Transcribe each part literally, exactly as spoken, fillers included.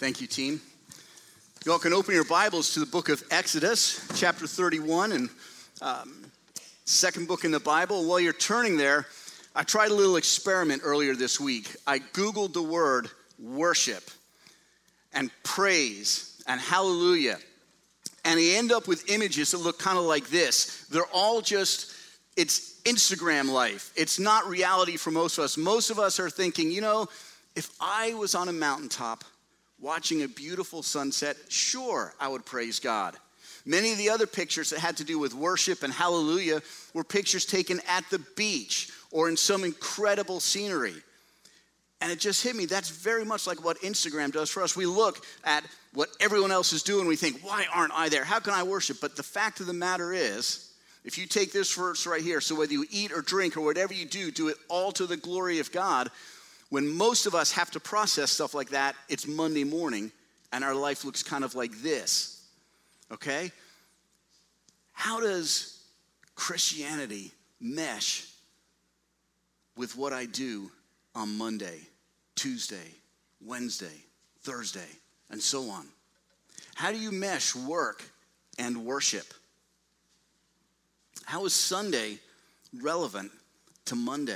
Thank you, team. You all can open your Bibles to the book of Exodus, chapter thirty-one, and um, second book in the Bible. While you're turning there, I tried a little experiment earlier this week. I Googled the word worship and praise and hallelujah, and I end up with images that look kind of like this. They're all just, it's Instagram life. It's not reality for most of us. Most of us are thinking, you know, if I was on a mountaintop watching a beautiful sunset, sure, I would praise God. Many of the other pictures that had to do with worship and hallelujah were pictures taken at the beach or in some incredible scenery. And it just hit me, that's very much like what Instagram does for us. We look at what everyone else is doing, we think, why aren't I there? How can I worship? But the fact of the matter is, if you take this verse right here, so whether you eat or drink or whatever you do, do it all to the glory of God. When most of us have to process stuff like that, it's Monday morning, and our life looks kind of like this, okay? How does Christianity mesh with what I do on Monday, Tuesday, Wednesday, Thursday, and so on? How do you mesh work and worship? How is Sunday relevant to Monday?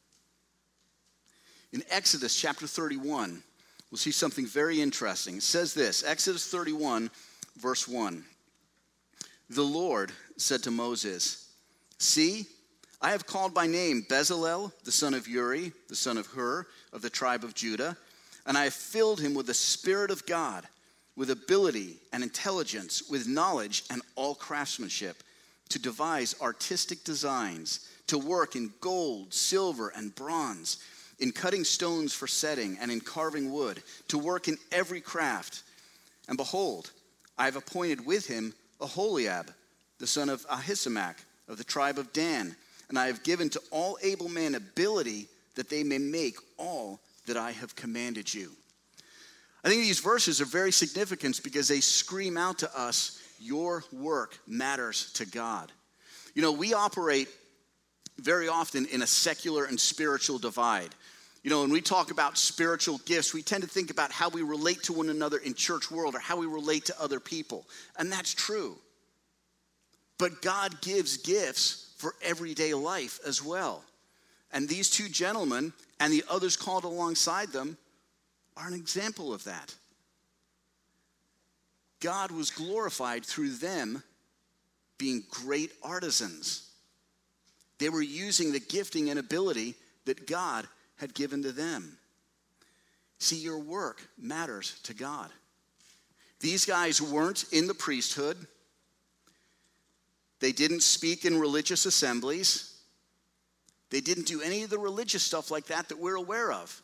In Exodus chapter thirty-one, we'll see something very interesting. It says this, Exodus thirty-one, verse one. The Lord said to Moses, "See, I have called by name Bezalel, the son of Uri, the son of Hur, of the tribe of Judah, and I have filled him with the Spirit of God, with ability and intelligence, with knowledge and all craftsmanship, to devise artistic designs, to work in gold, silver, and bronze, in cutting stones for setting, and in carving wood, to work in every craft. And behold, I have appointed with him Aholiab, the son of Ahisamach, of the tribe of Dan, and I have given to all able men ability that they may make all that I have commanded you." I think these verses are very significant because they scream out to us, your work matters to God. You know, we operate very often in a secular and spiritual divide. You know, when we talk about spiritual gifts, we tend to think about how we relate to one another in church world or how we relate to other people. And that's true. But God gives gifts for everyday life as well. And these two gentlemen and the others called alongside them are an example of that. God was glorified through them being great artisans. They were using the gifting and ability that God had given to them. See, your work matters to God. These guys weren't in the priesthood. They didn't speak in religious assemblies. They didn't do any of the religious stuff like that that we're aware of.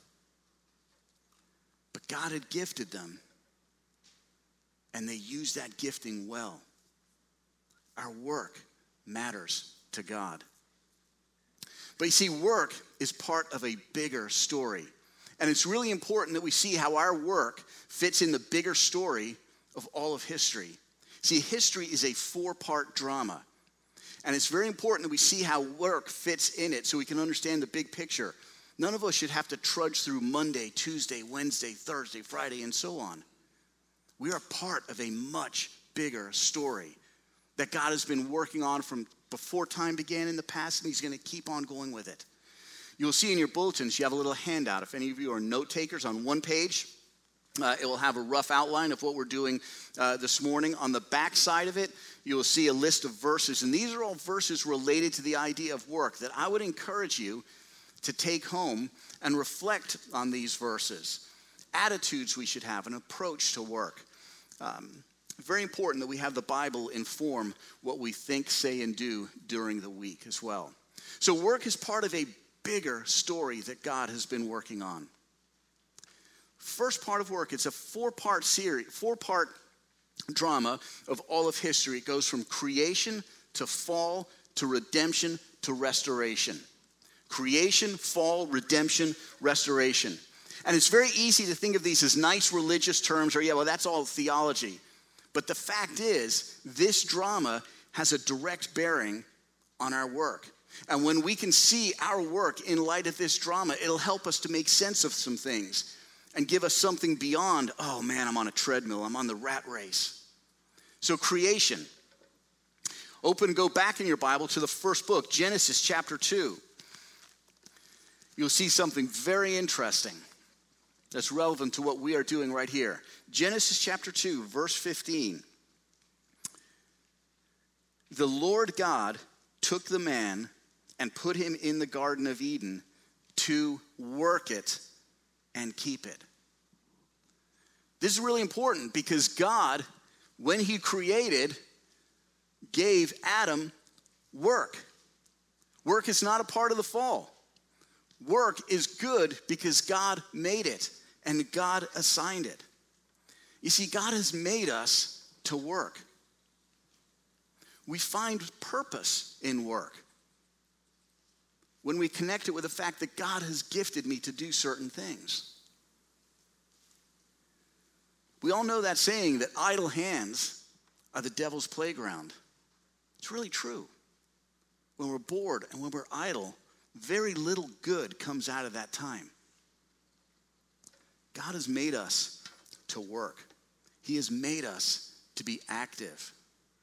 But God had gifted them, and they used that gifting well. Our work matters to God. But you see, work is part of a bigger story. And it's really important that we see how our work fits in the bigger story of all of history. See, history is a four-part drama. And it's very important that we see how work fits in it so we can understand the big picture. None of us should have to trudge through Monday, Tuesday, Wednesday, Thursday, Friday, and so on. We are part of a much bigger story that God has been working on from before time began in the past, and he's going to keep on going with it. You'll see in your bulletins, you have a little handout. If any of you are note takers, on one page, uh, it will have a rough outline of what we're doing uh, this morning. On the back side of it, you will see a list of verses, and these are all verses related to the idea of work that I would encourage you to take home and reflect on these verses. Attitudes we should have, an approach to work. Um, Very important that we have the Bible inform what we think, say, and do during the week as well. So work is part of a bigger story that God has been working on. First part of work, it's a four-part series, four-part drama of all of history. It goes from creation to fall to redemption to restoration. Creation, fall, redemption, restoration. And it's very easy to think of these as nice religious terms or, yeah, well, that's all theology. But the fact is, this drama has a direct bearing on our work. And when we can see our work in light of this drama, it'll help us to make sense of some things. and give us something beyond, oh man, I'm on a treadmill, I'm on the rat race. So creation. Open, go back in your Bible to the first book, Genesis chapter two. You'll see something very interesting that's relevant to what we are doing right here. Genesis chapter two, verse fifteen. The Lord God took the man and put him in the Garden of Eden to work it and keep it. This is really important because God, when he created, gave Adam work. Work is not a part of the fall. Work is good because God made it and God assigned it. You see, God has made us to work. We find purpose in work when we connect it with the fact that God has gifted me to do certain things. We all know that saying that idle hands are the devil's playground. It's really true. When we're bored and when we're idle, very little good comes out of that time. God has made us to work. He has made us to be active.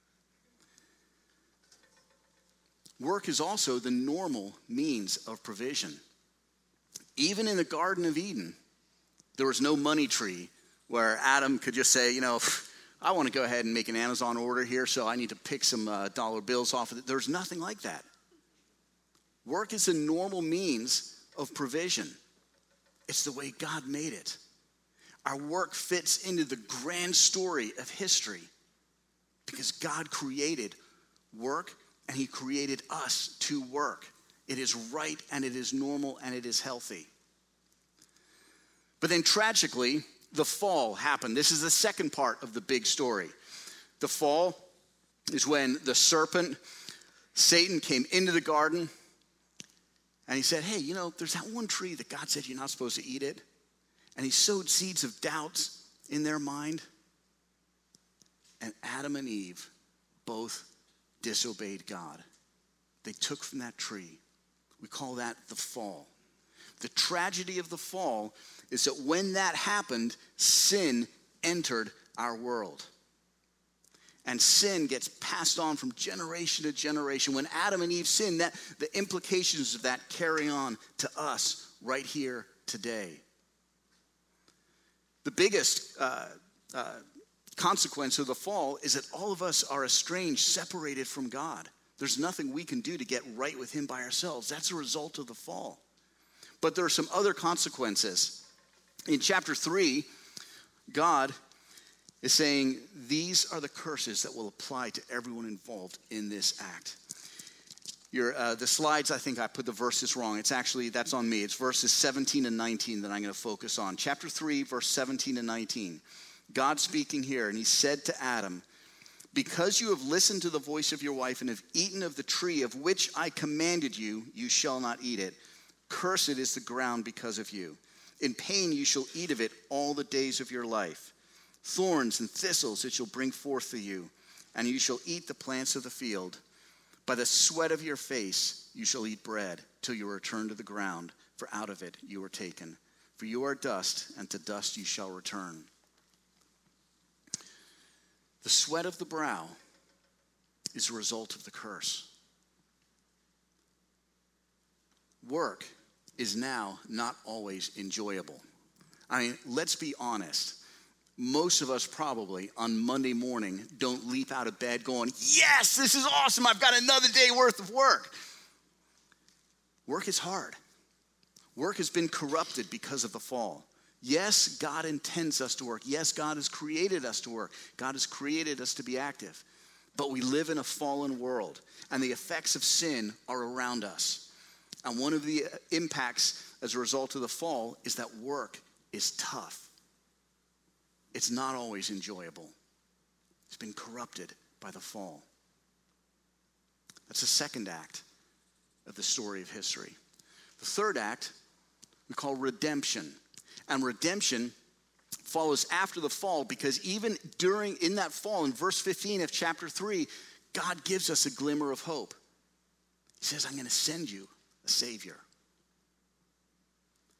Work is also the normal means of provision. Even in the Garden of Eden, there was no money tree where Adam could just say, you know, I want to go ahead and make an Amazon order here, so I need to pick some uh, dollar bills off of it. There's nothing like that. Work is a normal means of provision. It's the way God made it. Our work fits into the grand story of history because God created work and he created us to work. It is right and it is normal and it is healthy. But then tragically, the fall happened. This is the second part of the big story. The fall is when the serpent, Satan, came into the garden and he said, hey, you know, there's that one tree that God said you're not supposed to eat it. And he sowed seeds of doubts in their mind. And Adam and Eve both disobeyed God. They took from that tree. We call that the fall. The tragedy of the fall is that when that happened, sin entered our world. And sin gets passed on from generation to generation. When Adam and Eve sinned, that, the implications of that carry on to us right here today. The biggest uh, uh, consequence of the fall is that all of us are estranged, separated from God. There's nothing we can do to get right with him by ourselves. That's a result of the fall. But there are some other consequences. In chapter three, God is saying, these are the curses that will apply to everyone involved in this act. Your, uh, the slides, I think I put the verses wrong. It's actually, that's on me. It's verses seventeen and nineteen that I'm going to focus on. Chapter three, verse seventeen and nineteen. God speaking here, and he said to Adam, because you have listened to the voice of your wife and have eaten of the tree of which I commanded you, you shall not eat it. Cursed is the ground because of you. In pain you shall eat of it all the days of your life. Thorns and thistles it shall bring forth for you, and you shall eat the plants of the field. By the sweat of your face you shall eat bread till you return to the ground, for out of it you were taken. For you are dust, and to dust you shall return. The sweat of the brow is a result of the curse. Work is now not always enjoyable. I mean, let's be honest. Most of us probably on Monday morning don't leap out of bed going, yes, this is awesome. I've got another day worth of work. Work is hard. Work has been corrupted because of the fall. Yes, God intends us to work. Yes, God has created us to work. God has created us to be active. But we live in a fallen world, and the effects of sin are around us. And one of the impacts as a result of the fall is that work is tough. It's not always enjoyable. It's been corrupted by the fall. That's the second act of the story of history. The third act we call redemption. And redemption follows after the fall because even during, in that fall, in verse fifteen of chapter three, God gives us a glimmer of hope. He says, I'm going to send you a Savior.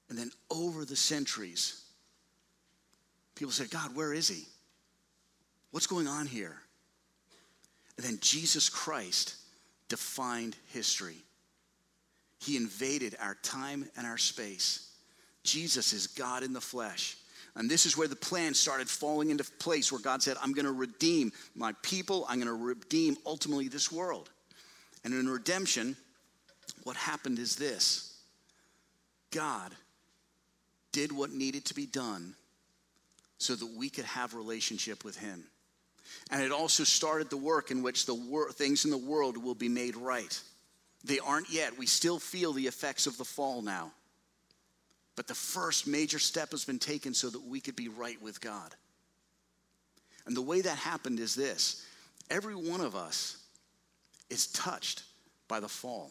And then over the centuries, people said, God, where is he? What's going on here? And then Jesus Christ defined history. He invaded our time and our space. Jesus is God in the flesh. And this is where the plan started falling into place, where God said, I'm going to redeem my people. I'm going to redeem ultimately this world. And in redemption, what happened is this. God did what needed to be done so that we could have relationship with him. And it also started the work in which the wor- things in the world will be made right. They aren't yet. We still feel the effects of the fall now. But the first major step has been taken so that we could be right with God. And the way that happened is this. Every one of us is touched by the fall.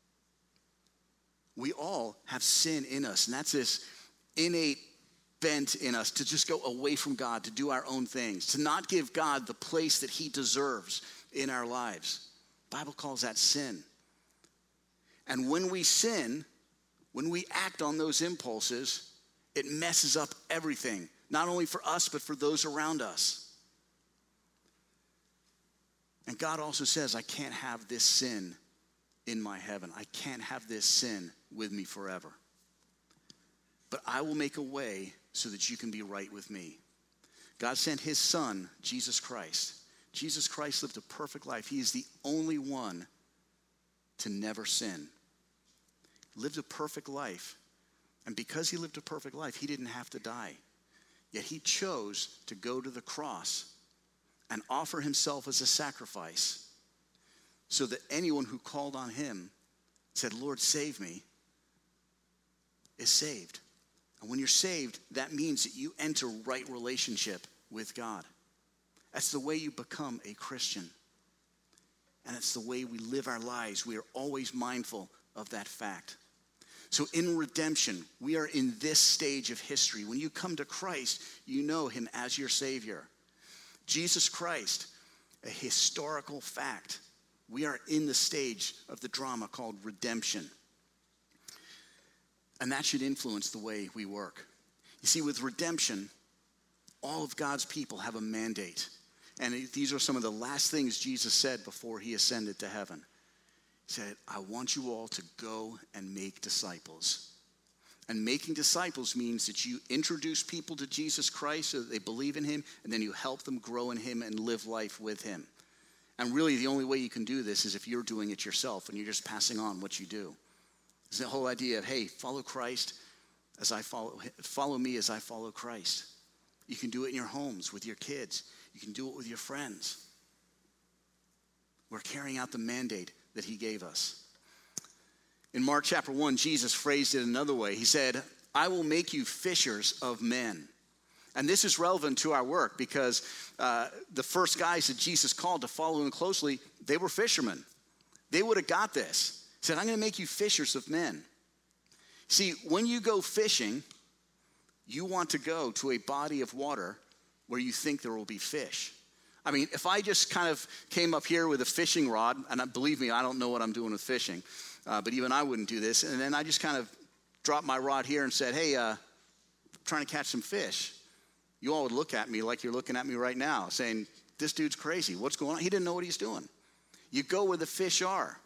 We all have sin in us, and that's this innate bent in us to just go away from God, to do our own things, to not give God the place that he deserves in our lives. The Bible calls that sin. And when we sin, when we act on those impulses, it messes up everything, not only for us, but for those around us. And God also says, I can't have this sin in my heaven. I can't have this sin with me forever. But I will make a way so that you can be right with me. God sent his son, Jesus Christ. Jesus Christ lived a perfect life. He is the only one to never sin. Lived a perfect life. And because he lived a perfect life, he didn't have to die. Yet he chose to go to the cross and offer himself as a sacrifice so that anyone who called on him, said, Lord, save me, is saved. And when you're saved, that means that you enter right relationship with God. That's the way you become a Christian. And it's the way we live our lives. We are always mindful of that fact. So in redemption, we are in this stage of history. When you come to Christ, you know him as your Savior. Jesus Christ, a historical fact. We are in the stage of the drama called redemption. And that should influence the way we work. You see, with redemption, all of God's people have a mandate. And these are some of the last things Jesus said before he ascended to heaven. He said, I want you all to go and make disciples. And making disciples means that you introduce people to Jesus Christ so that they believe in him, and then you help them grow in him and live life with him. And really, the only way you can do this is if you're doing it yourself and you're just passing on what you do. It's the whole idea of, hey, follow Christ as I follow, follow me as I follow Christ. You can do it in your homes with your kids. You can do it with your friends. We're carrying out the mandate that he gave us. In Mark chapter one, Jesus phrased it another way. He said, I will make you fishers of men. And this is relevant to our work because uh, the first guys that Jesus called to follow him closely, they were fishermen. They would have got this. He said, I'm going to make you fishers of men. See, when you go fishing, you want to go to a body of water where you think there will be fish. I mean, if I just kind of came up here with a fishing rod, and believe me, I don't know what I'm doing with fishing, uh, but even I wouldn't do this, and then I just kind of dropped my rod here and said, hey, uh, I'm trying to catch some fish. You all would look at me like you're looking at me right now, saying, this dude's crazy. What's going on? He didn't know what he's doing. You go where the fish are.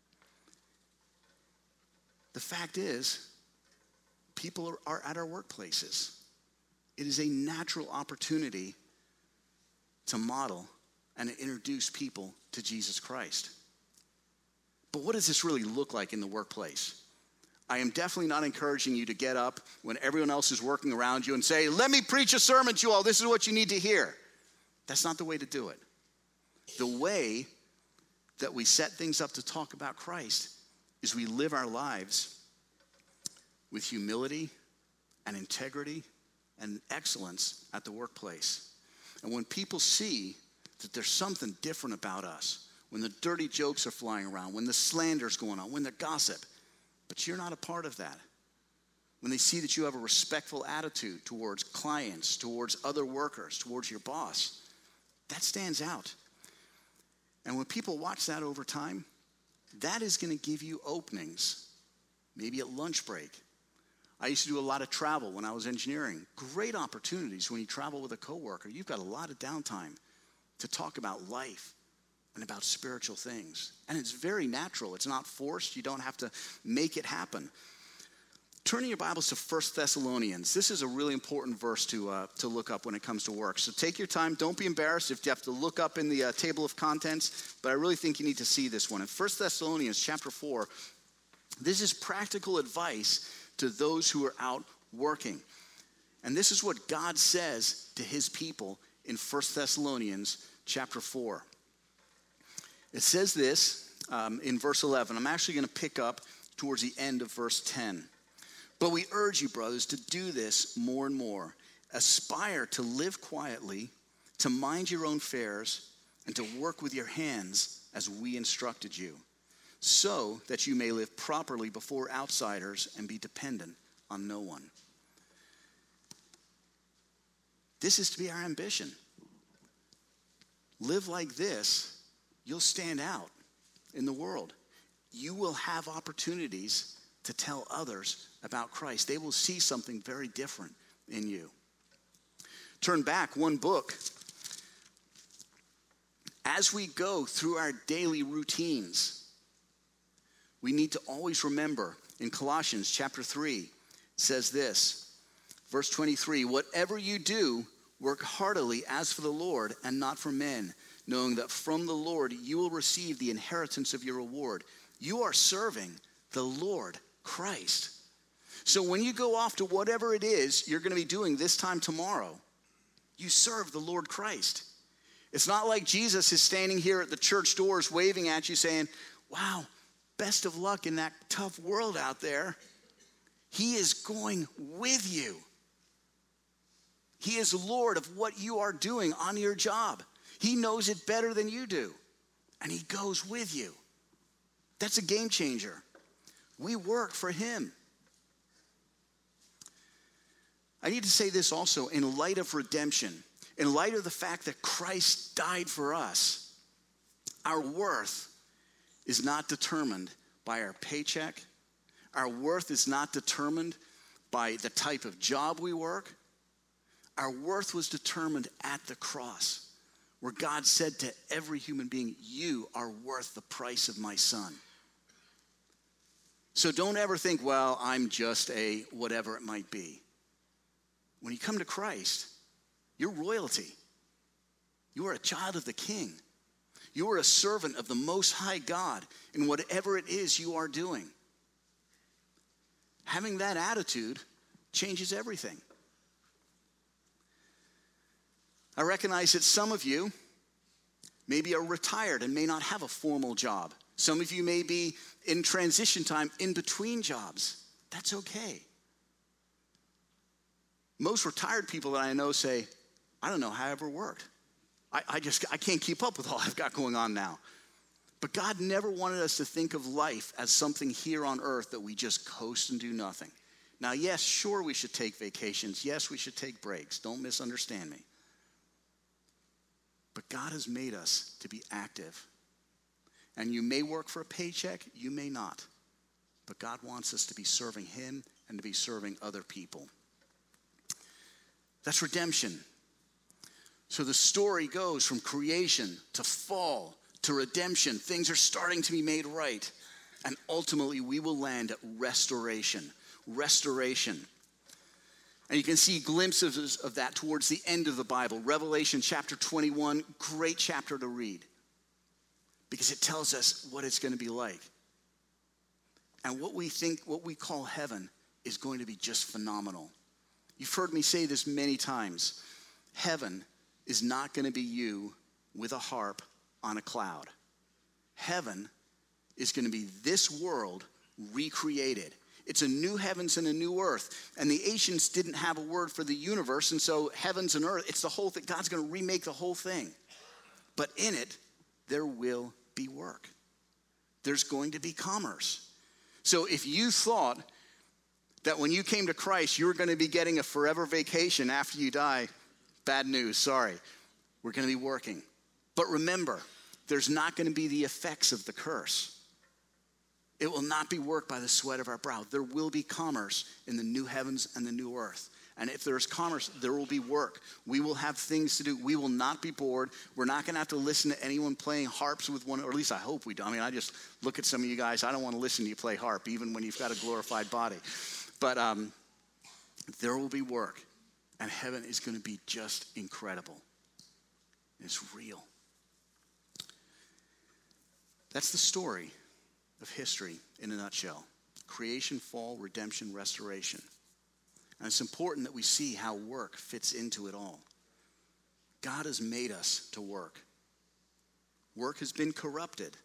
The fact is, people are, are at our workplaces. It is a natural opportunity to model and to introduce people to Jesus Christ. But what does this really look like in the workplace? I am definitely not encouraging you to get up when everyone else is working around you and say, let me preach a sermon to you all. This is what you need to hear. That's not the way to do it. The way that we set things up to talk about Christ is we live our lives with humility and integrity and excellence at the workplace. And when people see that there's something different about us, when the dirty jokes are flying around, when the slander's going on, when the gossip, but you're not a part of that. When they see that you have a respectful attitude towards clients, towards other workers, towards your boss, that stands out. And when people watch that over time, that is going to give you openings, maybe at lunch break, I used to do a lot of travel when I was engineering. Great opportunities when you travel with a coworker. You've got a lot of downtime to talk about life and about spiritual things. And it's very natural. It's not forced. You don't have to make it happen. Turning your Bibles to First Thessalonians. This is a really important verse to uh, to look up when it comes to work. So take your time. Don't be embarrassed if you have to look up in the uh, table of contents. But I really think you need to see this one. In First Thessalonians chapter four, this is practical advice to those who are out working. And this is what God says to his people in First Thessalonians chapter four. It says this um, in verse eleven. I'm actually going to pick up towards the end of verse ten. But we urge you, brothers, to do this more and more. Aspire to live quietly, to mind your own affairs, and to work with your hands as we instructed you, so that you may live properly before outsiders and be dependent on no one. This is to be our ambition. Live like this, you'll stand out in the world. You will have opportunities to tell others about Christ. They will see something very different in you. Turn back one book. As we go through our daily routines, we need to always remember in Colossians chapter three, it says this, verse twenty-three, whatever you do, work heartily as for the Lord and not for men, knowing that from the Lord you will receive the inheritance of your reward. You are serving the Lord Christ. So when you go off to whatever it is you're going to be doing this time tomorrow, you serve the Lord Christ. It's not like Jesus is standing here at the church doors waving at you saying, wow, best of luck in that tough world out there. He is going with you. He is Lord of what you are doing on your job. He knows it better than you do, and he goes with you. That's a game changer. We work for him. I need to say this also in light of redemption, in light of the fact that Christ died for us. Our worth is not determined by our paycheck. Our worth is not determined by the type of job we work. Our worth was determined at the cross, where God said to every human being, you are worth the price of my son. So don't ever think, well, I'm just a whatever it might be. When you come to Christ, you're royalty. You are a child of the King. You are a servant of the Most High God in whatever it is you are doing. Having that attitude changes everything. I recognize that some of you maybe are retired and may not have a formal job. Some of you may be in transition time in between jobs. That's okay. Most retired people that I know say, I don't know how I ever worked. I, I just, I can't keep up with all I've got going on now. But God never wanted us to think of life as something here on earth that we just coast and do nothing. Now, yes, sure, we should take vacations. Yes, we should take breaks. Don't misunderstand me. But God has made us to be active. And you may work for a paycheck, you may not. But God wants us to be serving him and to be serving other people. That's redemption. So the story goes from creation to fall to redemption. Things are starting to be made right. And ultimately, we will land at restoration. Restoration. And you can see glimpses of that towards the end of the Bible. Revelation chapter twenty-one, great chapter to read. Because it tells us what it's going to be like. And what we think, what we call heaven, is going to be just phenomenal. You've heard me say this many times. Heaven is not going to be you with a harp on a cloud. Heaven is going to be this world recreated. It's a new heavens and a new earth. And the ancients didn't have a word for the universe, and so heavens and earth, it's the whole thing. God's going to remake the whole thing. But in it, there will be work. There's going to be commerce. So if you thought that when you came to Christ, you were going to be getting a forever vacation after you die, bad news, sorry. We're going to be working. But remember, there's not going to be the effects of the curse. It will not be worked by the sweat of our brow. There will be commerce in the new heavens and the new earth. And if there's commerce, there will be work. We will have things to do. We will not be bored. We're not going to have to listen to anyone playing harps with one, or at least I hope we don't. I mean, I just look at some of you guys. I don't want to listen to you play harp, even when you've got a glorified body. But um, there will be work, and heaven is going to be just incredible. It's real. That's the story of history in a nutshell. Creation, fall, redemption, restoration. And it's important that we see how work fits into it all. God has made us to work. Work has been corrupted.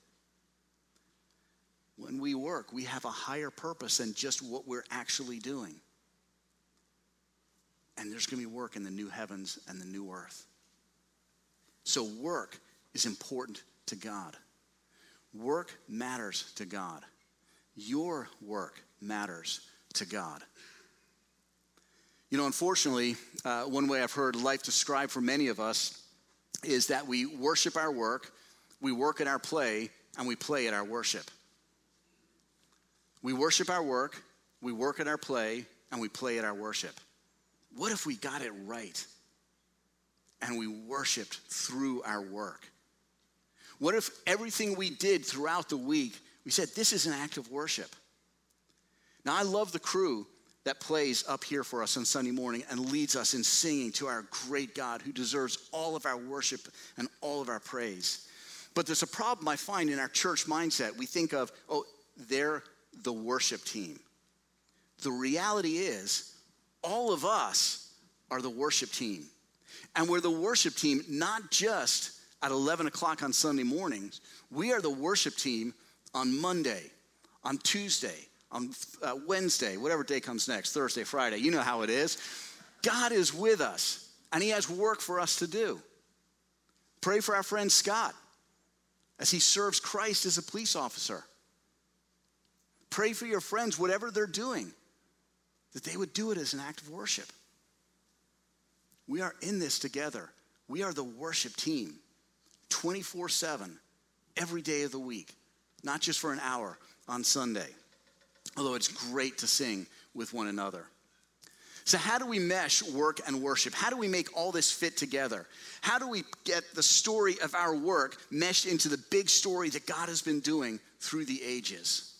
When we work, we have a higher purpose than just what we're actually doing. And there's going to be work in the new heavens and the new earth. So work is important to God. Work matters to God. Your work matters to God. You know, unfortunately, uh, one way I've heard life described for many of us is that we worship our work, we work at our play, and we play at our worship. We worship our work, we work at our play, and we play at our worship. What if we got it right and we worshiped through our work? What if everything we did throughout the week, we said, this is an act of worship? Now, I love the crew that plays up here for us on Sunday morning and leads us in singing to our great God who deserves all of our worship and all of our praise. But there's a problem I find in our church mindset. We think of, oh, they're the worship team. The reality is, all of us are the worship team. And we're the worship team not just at eleven o'clock on Sunday mornings. We are the worship team on Monday, on Tuesday, on uh, Wednesday, whatever day comes next, Thursday, Friday. You know how it is. God is with us, and he has work for us to do. Pray for our friend Scott as he serves Christ as a police officer. Pray for your friends, whatever they're doing, that they would do it as an act of worship. We are in this together. We are the worship team, twenty-four seven, every day of the week, not just for an hour on Sunday, although it's great to sing with one another. So how do we mesh work and worship? How do we make all this fit together? How do we get the story of our work meshed into the big story that God has been doing through the ages?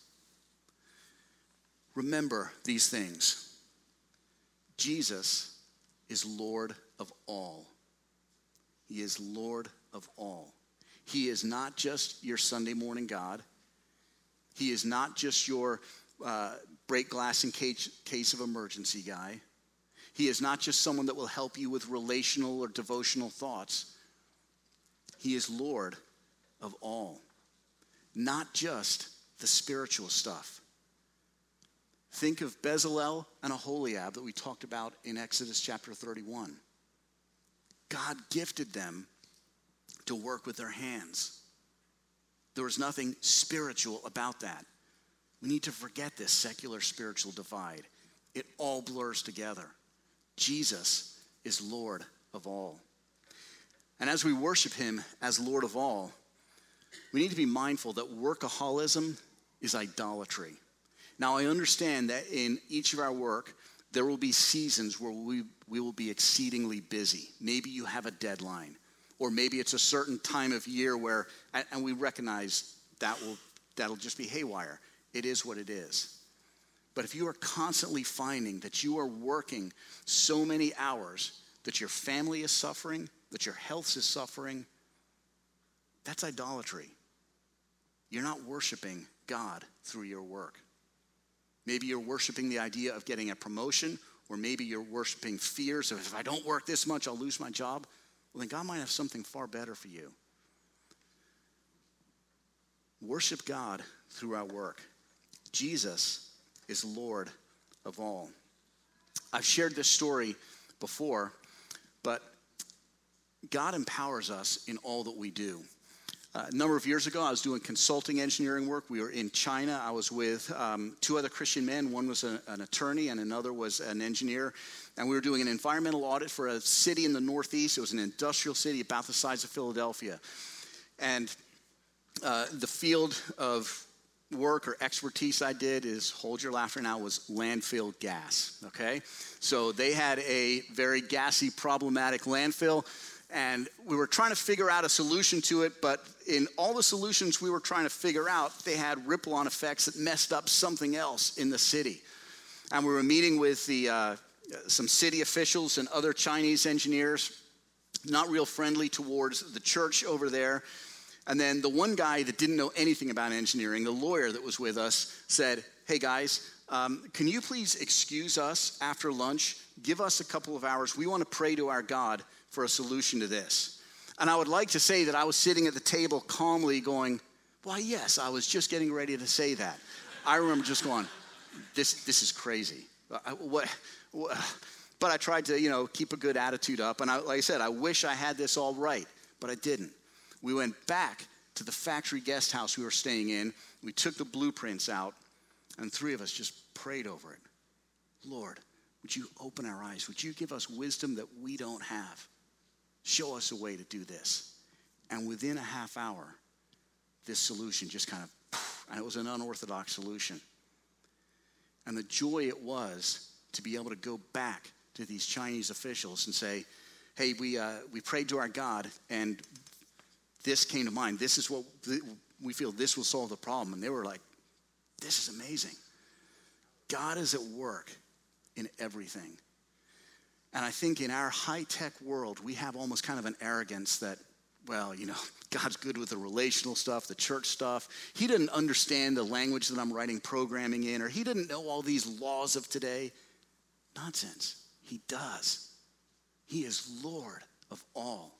Remember these things. Jesus is Lord of all. He is Lord of all. He is not just your Sunday morning God. He is not just your uh, break glass in case, case of emergency guy. He is not just someone that will help you with relational or devotional thoughts. He is Lord of all, not just the spiritual stuff. Think of Bezalel and Aholiab that we talked about in Exodus chapter thirty-one. God gifted them to work with their hands. There was nothing spiritual about that. We need to forget this secular spiritual divide. It all blurs together. Jesus is Lord of all. And as we worship him as Lord of all, we need to be mindful that workaholism is idolatry. Now, I understand that in each of our work, there will be seasons where we, we will be exceedingly busy. Maybe you have a deadline, or maybe it's a certain time of year where, and we recognize that will, that'll just be haywire. It is what it is. But if you are constantly finding that you are working so many hours that your family is suffering, that your health is suffering, that's idolatry. You're not worshiping God through your work. Maybe you're worshiping the idea of getting a promotion, or maybe you're worshiping fears of, if I don't work this much, I'll lose my job. Well, then God might have something far better for you. Worship God through our work. Jesus is Lord of all. I've shared this story before, but God empowers us in all that we do. Uh, a number of years ago, I was doing consulting engineering work. We were in China. I was with um, two other Christian men. One was a, an attorney and another was an engineer. And we were doing an environmental audit for a city in the Northeast. It was an industrial city about the size of Philadelphia. And uh, the field of work or expertise I did is, hold your laughter now, was landfill gas, okay? So they had a very gassy, problematic landfill, and we were trying to figure out a solution to it, but in all the solutions we were trying to figure out, they had ripple-on effects that messed up something else in the city. And we were meeting with the uh, some city officials and other Chinese engineers, not real friendly towards the church over there. And then the one guy that didn't know anything about engineering, the lawyer that was with us, said, hey guys, um, can you please excuse us after lunch? Give us a couple of hours. We want to pray to our God for a solution to this. And I would like to say that I was sitting at the table calmly going, why, yes, I was just getting ready to say that. I remember just going, this this is crazy. I, what, what? But I tried to, you know, keep a good attitude up. And I, like I said, I wish I had this all right, but I didn't. We went back to the factory guest house we were staying in. We took the blueprints out, and three of us just prayed over it. Lord, would you open our eyes? Would you give us wisdom that we don't have? Show us a way to do this. And within a half hour, this solution just kind of, and it was an unorthodox solution. And the joy it was to be able to go back to these Chinese officials and say, hey, we uh, we prayed to our God, and this came to mind. This is what we feel this will solve the problem. And they were like, this is amazing. God is at work in everything. And I think in our high-tech world, we have almost kind of an arrogance that, well, you know, God's good with the relational stuff, the church stuff. He didn't understand the language that I'm writing programming in, or he didn't know all these laws of today. Nonsense. He does. He is Lord of all.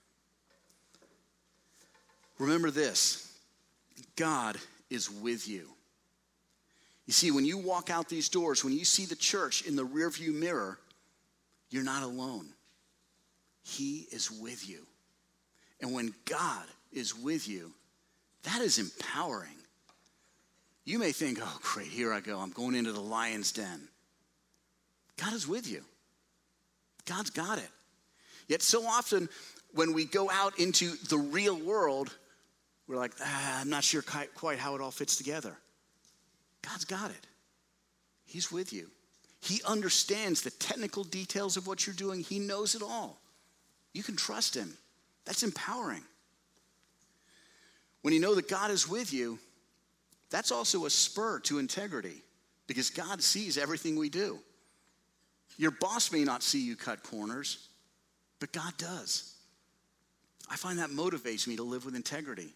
Remember this, God is with you. You see, when you walk out these doors, when you see the church in the rearview mirror, you're not alone. He is with you. And when God is with you, that is empowering. You may think, oh, great, here I go. I'm going into the lion's den. God is with you. God's got it. Yet so often when we go out into the real world, we're like, ah, I'm not sure quite how it all fits together. God's got it. He's with you. He understands the technical details of what you're doing. He knows it all. You can trust him. That's empowering. When you know that God is with you, that's also a spur to integrity because God sees everything we do. Your boss may not see you cut corners, but God does. I find that motivates me to live with integrity.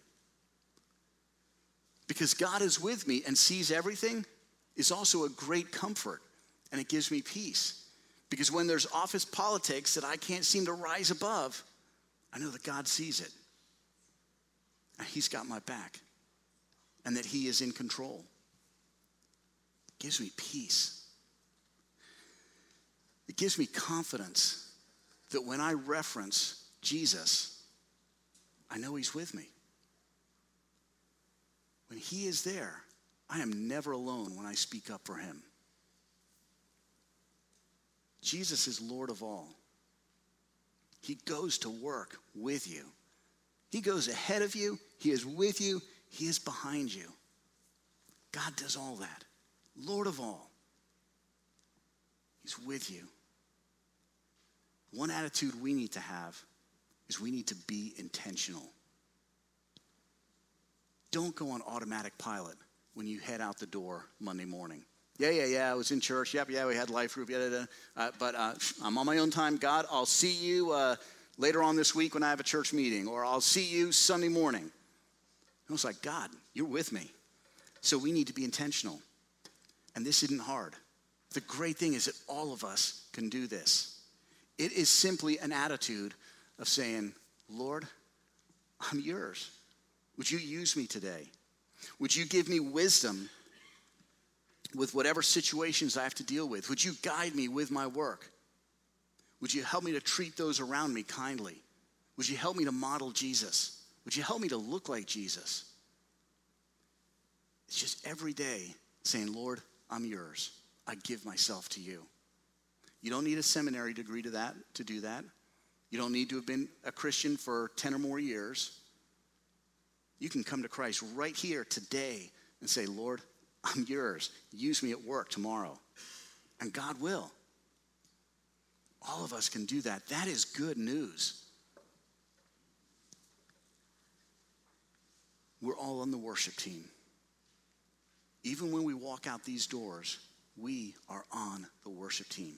Because God is with me and sees everything is also a great comfort, and it gives me peace. Because when there's office politics that I can't seem to rise above, I know that God sees it. And he's got my back. And that he is in control. It gives me peace. It gives me confidence that when I reference Jesus, I know he's with me. When he is there, I am never alone when I speak up for him. Jesus is Lord of all. He goes to work with you. He goes ahead of you. He is with you. He is behind you. God does all that. Lord of all. He's with you. One attitude we need to have is we need to be intentional. Don't go on automatic pilot when you head out the door Monday morning. Yeah, yeah, yeah, I was in church. Yep, yeah, we had life group. Yeah, yeah, yeah. Uh, but uh, I'm on my own time. God, I'll see you uh, later on this week when I have a church meeting, or I'll see you Sunday morning. I was like, God, you're with me. So we need to be intentional. And this isn't hard. The great thing is that all of us can do this. It is simply an attitude of saying, Lord, I'm yours. Would you use me today? Would you give me wisdom with whatever situations I have to deal with? Would you guide me with my work? Would you help me to treat those around me kindly? Would you help me to model Jesus? Would you help me to look like Jesus? It's just every day saying, Lord, I'm yours. I give myself to you. You don't need a seminary degree to that to do that. You don't need to have been a Christian for ten or more years. You can come to Christ right here today and say, Lord, I'm yours. Use me at work tomorrow. And God will. All of us can do that. That is good news. We're all on the worship team. Even when we walk out these doors, we are on the worship team.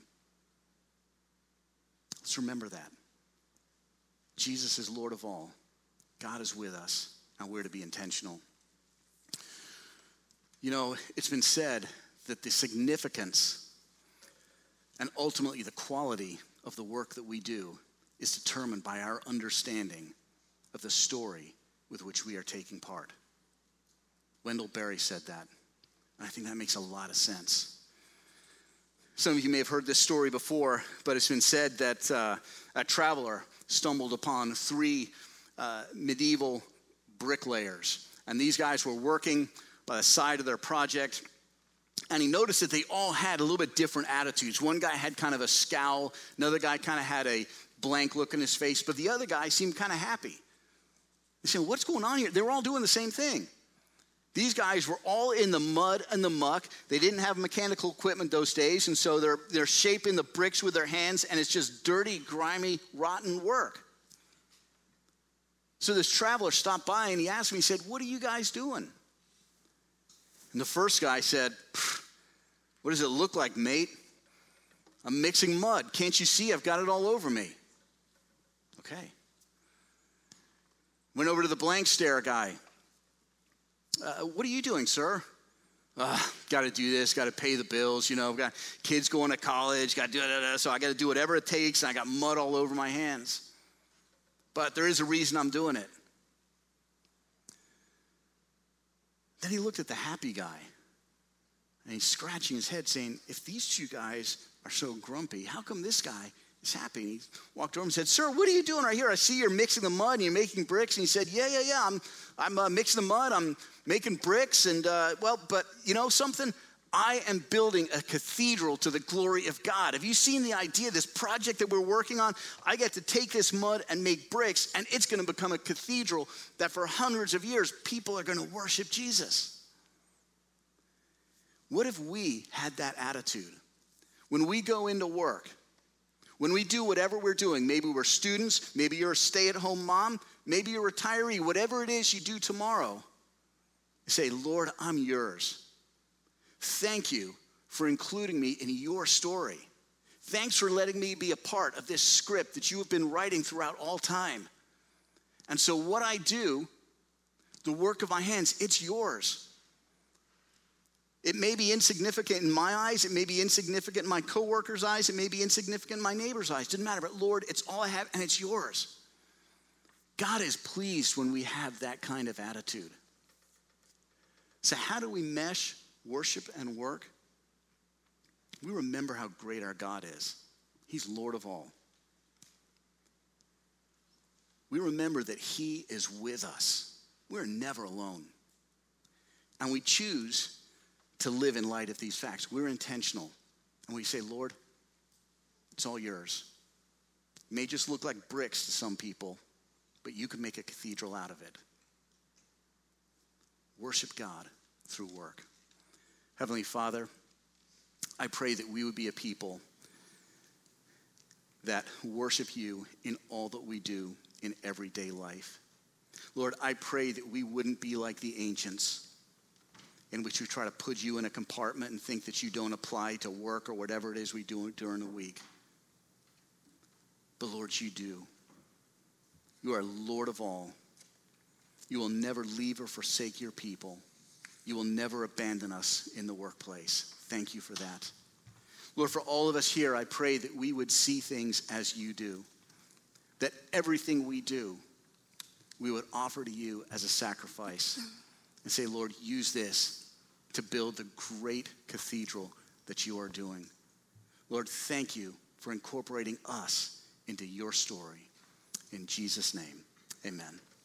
Let's remember that. Jesus is Lord of all. God is with us, and we're to be intentional. You know, it's been said that the significance and ultimately the quality of the work that we do is determined by our understanding of the story with which we are taking part. Wendell Berry said that, and I think that makes a lot of sense. Some of you may have heard this story before, but it's been said that uh, a traveler stumbled upon three uh, medieval bricklayers. And these guys were working by the side of their project. And he noticed that they all had a little bit different attitudes. One guy had kind of a scowl. Another guy kind of had a blank look in his face. But the other guy seemed kind of happy. He said, what's going on here? They were all doing the same thing. These guys were all in the mud and the muck. They didn't have mechanical equipment those days, and so they're, they're shaping the bricks with their hands, and it's just dirty, grimy, rotten work. So this traveler stopped by, and he asked me, he said, what are you guys doing? And the first guy said, what does it look like, mate? I'm mixing mud. Can't you see? I've got it all over me. Okay. Went over to the blank stare guy. Uh, what are you doing, sir? Uh, got to do this, got to pay the bills, you know, got kids going to college, got to do it, so I got to do whatever it takes, and I got mud all over my hands. But there is a reason I'm doing it. Then he looked at the happy guy, and he's scratching his head saying, if these two guys are so grumpy, how come this guy is happy? And he walked over and said, sir, what are you doing right here? I see you're mixing the mud and you're making bricks. And he said, yeah, yeah, yeah, I'm I'm uh, mixing the mud, I'm making bricks, and uh, well, but you know something? I am building a cathedral to the glory of God. Have you seen the idea, this project that we're working on? I get to take this mud and make bricks, and it's going to become a cathedral that for hundreds of years, people are going to worship Jesus. What if we had that attitude? When we go into work, when we do whatever we're doing, maybe we're students, maybe you're a stay-at-home mom, maybe you're a retiree, whatever it is you do tomorrow, you say, Lord, I'm yours. Thank you for including me in your story. Thanks for letting me be a part of this script that you have been writing throughout all time. And so what I do, the work of my hands, it's yours. It may be insignificant in my eyes. It may be insignificant in my coworkers' eyes. It may be insignificant in my neighbor's eyes. Doesn't matter. But Lord, it's all I have, and it's yours. God is pleased when we have that kind of attitude. So how do we mesh worship and work? We remember how great our God is. He's Lord of all. We remember that he is with us. We're never alone. And we choose to live in light of these facts. We're intentional. And we say, Lord, it's all yours. It may just look like bricks to some people, but you can make a cathedral out of it. Worship God through work. Heavenly Father, I pray that we would be a people that worship you in all that we do in everyday life. Lord, I pray that we wouldn't be like the ancients, in which we try to put you in a compartment and think that you don't apply to work or whatever it is we do during the week. But Lord, you do. You are Lord of all. You will never leave or forsake your people. You will never abandon us in the workplace. Thank you for that. Lord, for all of us here, I pray that we would see things as you do. That everything we do, we would offer to you as a sacrifice. And say, Lord, use this to build the great cathedral that you are doing. Lord, thank you for incorporating us into your story. In Jesus' name, amen.